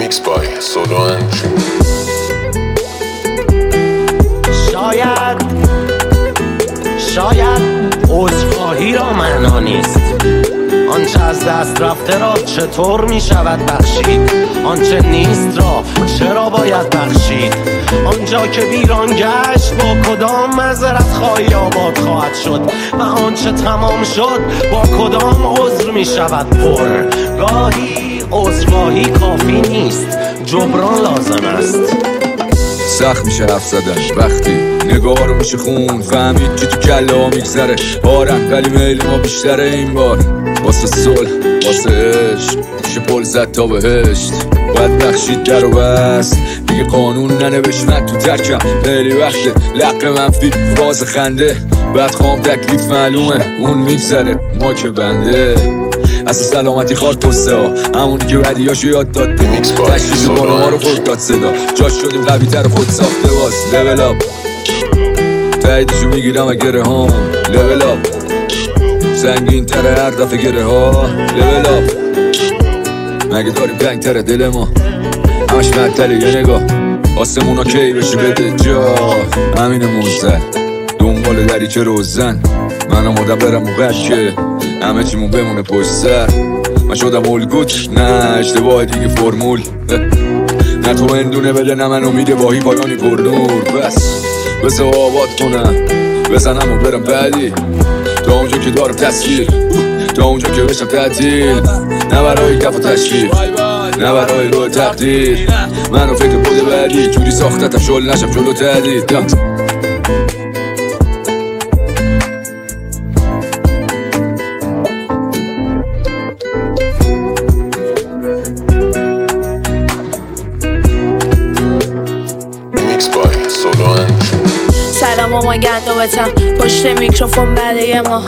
Mixed by Solo and June. شاید عذرخواهی را معنا نیست. آنچه از دست رفته را چطور می شود بخشید؟ آنچه نیست را چرا باید بخشید؟ آنجا که ویران گشت با کدام معذرت خواهی آباد خواهد شد؟ و آنچه تمام شد با کدام عذر می شود پر؟ گاهی عذرخواهی کافی نیست، جبران لازم است. سخت میشه حرف زدن وقتی نگاه رو میشه خون، فهمید که تو کله ها میگذره بارن، ولی میل ما بیشتره این بار. واسه صلح واسه عشق میشه پل زد تا بهشت، باید بخشید در و بست. دیگه قانون ننوشتن تو ترکم، خیلی وقته لق منفی باز خنده، بعد خوام تکلیف معلومه اون میگذره ما که بنده. اصلا سلامتی خواد پسته ها، همونی که بدیاشو یاد داد بیم، تشکیز بانو ها رو خود داد صدا، جاش شدیم قوی تر خود ساخته باز. لول اپ تاییدشو میگیرم اگره هام، لول اپ سنگین تره هر دفعه گره ها، لول اپ مگه داریم تنگ تره دل ما، همش مدتله یه نگاه آسمونا کی بشه بده جا. همین موزد دنبال دریچه روزن، منو مادم برم و که همه چیمون بمونه پشت سر. من شدم الگوت نه اشتباه دیگه فرمول، نه تو اندونه بده نه من امید باهی پایانی پر نور. بس بس آباد کنم بزنم و برم بعدی، تا اونجا که دارم تصویر، تا اونجا که بشم تعطیل، نه برای کف و تشکیل نه برای روی تقدیر. منو فکر بوده بعدی جوری ساختتم شل نشم جلو تردید. سلام مامان گندمتم پشت میکروفون بعد یه ماه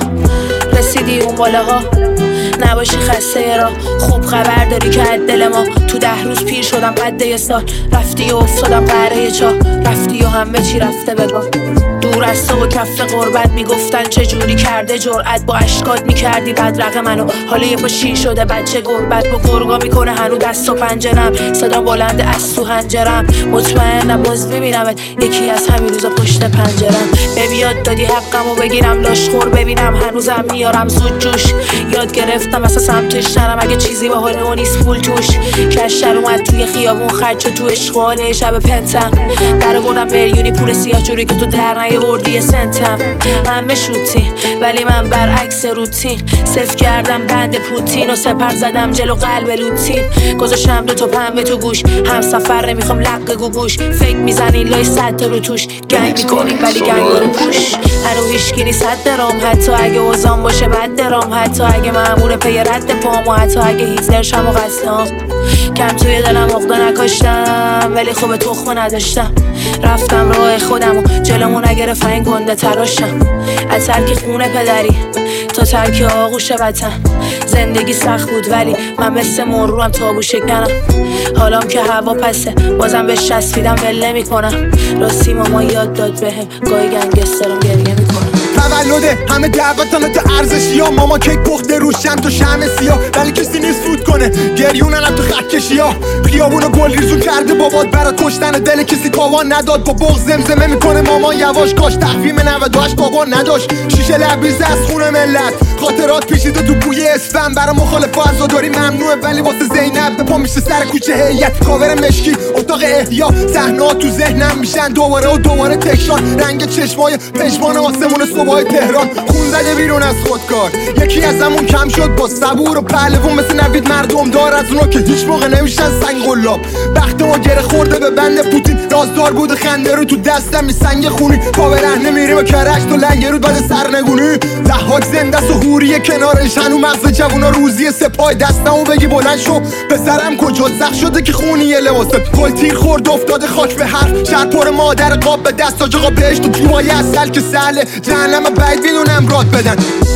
رسیدی اون بالاها، نباشی خسته را خوب خبر داری که از دل ما تو 10 روز پیر شدم قد یه سال، رفتی و افتادم قهره چاه، رفتی و همه چی رفته بگاه. دور از تو و کف قربت میگفتن چجوری کرده جرأت، با اشکات میکردی بدرق منو، حالا یه پا شیر شده بچه گربت با گرگا میکنه هنو دست و پنجرم، صدا بلند از تو هنجرم، مطمئنم باز میبینمت یکی از همین روزا پشت پنجرم. بیاد دادی حقمو بگیرم لاشخور ببینم هنوزم میارم زود جوش، یاد گرفتم اصلا سمتش نرم اگه چیزی به حال اون نیست پول توش. کشتر اومد توی خیابون خرج تو اشغاله شب پنتم، در بردم میلیونی پول سیاه جوری که تو در نیاوردی یه سنتم. همه شوتی ولی من برعکس روتین، صفر کردم بند پوتین و سپر زدم جلو قلب لوتین، گذاشتم 2 تا پنبه تو گوش، هم سفر نمیخوام لق گوگوش، فکر میزنین لای 100 رو توش، گنگ میکنین ولی گنگ رو پوش. هنو هیشگیری 100 درام حتی اگه اوزان باشه بد درام، حتی اگه مامور پی رد پام و حتی اگه هیتلر شم و قسلام. کم توی دلم عقده نکاشتم ولی خوب تخمه نداشتم، رفتم راه خودم و جلومو نگرفت این گنده تراشم. از ترک خونه پدری تا ترک آغوش وطن، زندگی سخت بود ولی من مثل مرو هم تابو شکنم. حالام که هوا پسه بازم به چسبیدم ول نمی‌کنم، راستی ماما یاد داد بهم گاهی گنگسترم گریه میکنم. تولده همه دعوتانه تو ارزشی ها، ماما کیک پخته روشن تو شمع سیاه، ولی کسی نیست فوت کنه گریونن تو خط کشی ها. خیابونو گل ریزون کرده بابات برا کشتن دل کسی تاوان نداد، با بغض زمزمه میکنه ماما یواش کاش تقویم 98 بابا نداشت. شیشه لبریز از خون ملت خاطرات پیچیده تو بوی اسفن، برا مخالف عزاداری ممنوعه ولی واسه زینب به پا میشه سر کوچه هیئت. کاور مشکی اتاق احیا، صحنه‌ها تو ذهنم میشن دوباره و دوباره تکرار، رنگ چشمای پشمان آسمون صبحای تهران، خون زده بیرون از خودکار. یکی از همون کم شد با صبور و پهلوون مثل نوید مردم دار، از اونا که هیچ موقع نمیشن سنگ قلاب. بخت ما گره خورده به بند پوتین، رازدار بود خنده رو تو دستم می سنگ خونی، پا به رهنه میریم و کرش تو لنگه رو بعد سرنگونی. ضحاک زنده است و حوری کنارش، هنو مغز جوونا روزی سپاه دستمو بگی بلند شو پسرم کجا سخت شده که خونی یه لباست گل تیر خورد افتاده خاک به حرف، شهر پر مادر قاب به دست آج آقا بهش تو جوهای اصل که سهله جهنم باید میدونم راد بدن.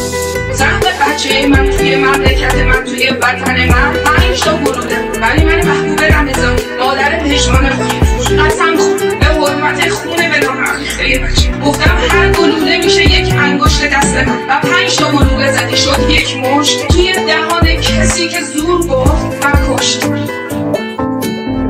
زن بچه من توی مملکت من توی وطن من 5 تا گلوده، ولی من محبوب رمضان مادر پشمان خود قسم خود به حرمت خونه به نام عقیقه بچه گفتم هر گلوده میشه یک انگشت دست من و 5 تا گلوده زدی شد یک مشت توی دهان کسی که زور گفت من کشت.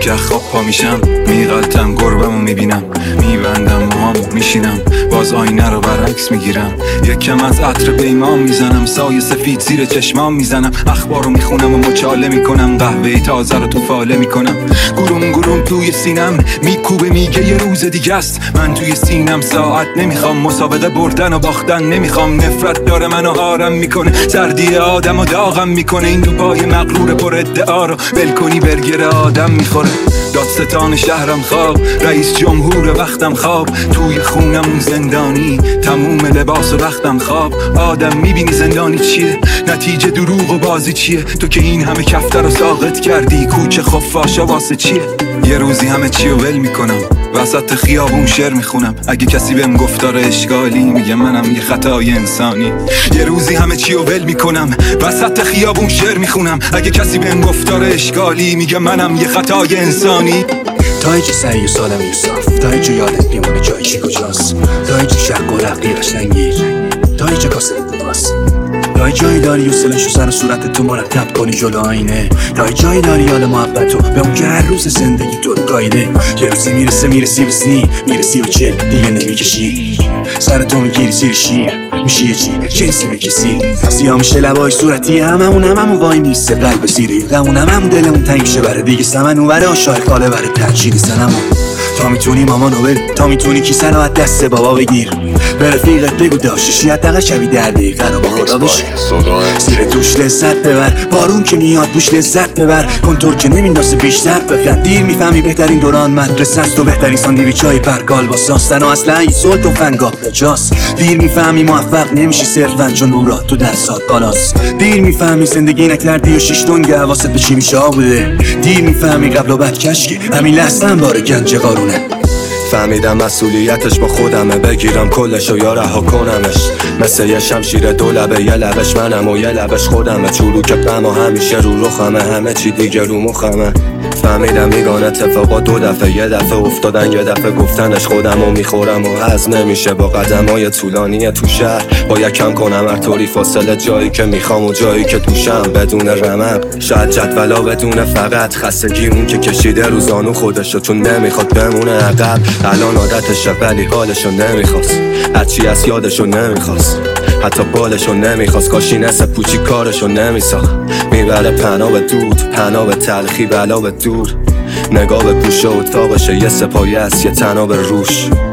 که خواب پا میشم میغلطم گربمو میبینم میبندم موهامو میشینم باز آینه رو برعکس میگیرم یکم از عطر پیمان میزنم سایه سفید زیر چشمام میزنم اخبارو میخونم و مچاله میکنم قهوه تازه رو تو فاله میکنم گروم گروم توی سینم میکوبه میگه یه روز دیگه است من توی سینم ساعت نمیخوام مسابقه بردن و باختن نمیخوام نفرت داره منو آرم میکنه سردی آدم و داغم میکنه این دوبای مغرور پر ادعا رو ولکنی برگر آدم میخوره دادستان شهرم خواب رئیس جمهور وقتم خواب توی خونمون زندانی تموم لباس و وقتم خواب آدم میبینی زندانی چیه نتیجه دروغ و بازی چیه تو که این همه کفتر رو ساقط کردی کوچه خفاشا واسه چیه یه روزی همه چی رو ول میکنم وسط خیابون شعر میخونم اگه کسی بهم گفتار اشکالی میگه منم یه خطای انسانی یه روزی همه چی رو ول میکنم وسط خیابون شعر میخونم اگه کسی بهم گفتار اشکالی میگه منم یه خطای انسانی تا اینجا سعی و سالم یوسف تا اینجا یادت میمونه جایشی کجاست تا اینجا شق و رقیقش نگیر تا اینجا کاسه بوداست تا جایی داری یوسلشو سر صورت تو مرتب کنی جلو آینه تا جایی داری یاد محبتو به اون که هر روز زندگی تو رو گایده یه روزی میرسی به سنی میرسی به چل دیگه نمیکشی سر تو میگیری زیر شیر میشی یه چی جنسی بکسی سیاه میشه لبای صورتی هممون وای نیست قلب سیری هممون دلمون تنگ شه بره دیگه سمن اون بره شاید قاله بره ترچیدی سنمون تا میتونی مامانو بری تا میتونی کیسه رو از دست بابا بگیر به رفیقت بگو داشتشی حداقل شبی 10 دقیقه رو با خدا بشی زیر دوش لذت ببر بارون که میاد بوش لذت ببر کنتور که نمیندازه بیشتر بخند دیر میفهمی بهترین دوران مدرسه است و بهترین ساندویچای پرگال با ساستن و اصلا این صلح و فنگاه بجاست دیر میفهمی موفق نمیشی صرفا چون نورات تو درسات بالاست دیر میفهمی زندگی نکردی و 6 دنگ حواست به چی میشه بوده دیر میفهمی قبل و بعد کشکی همین لحظه هم بار گنج قارونه فهمیدم مسئولیتش با خودمه بگیرم کلشو یا رها کنمش مثل یه شمشیر دو لبه یه لبش منم و یه لبش خودمه چروک غم و همیشه رو رخمه همه چی دیگه رو مخمه فهمیدم میگان اتفاقا 2 دفعه یه دفعه افتادن یه دفعه گفتنش خودم و میخورم و هضم نمیشه با قدمای طولانی تو شهر باید کم کنم هر طوری فاصله جایی که میخوام و جایی که توشم بدون رمق شاید جدولا بدون فقط خستگی اون که کشیده رو زانو خودشو چون نمیخواد بمونه عقب الان عادتشه ولی حالشو نمیخواست هرچی از یادشو نمیخواست حتی بالشو نمیخواست کاشی نسه پوچی کارشو نمیساخت میبره پناه به دود پناه به تلخی بلا به دور نگاه به گوشه اتاقشه یه سپایه است یه تناب روش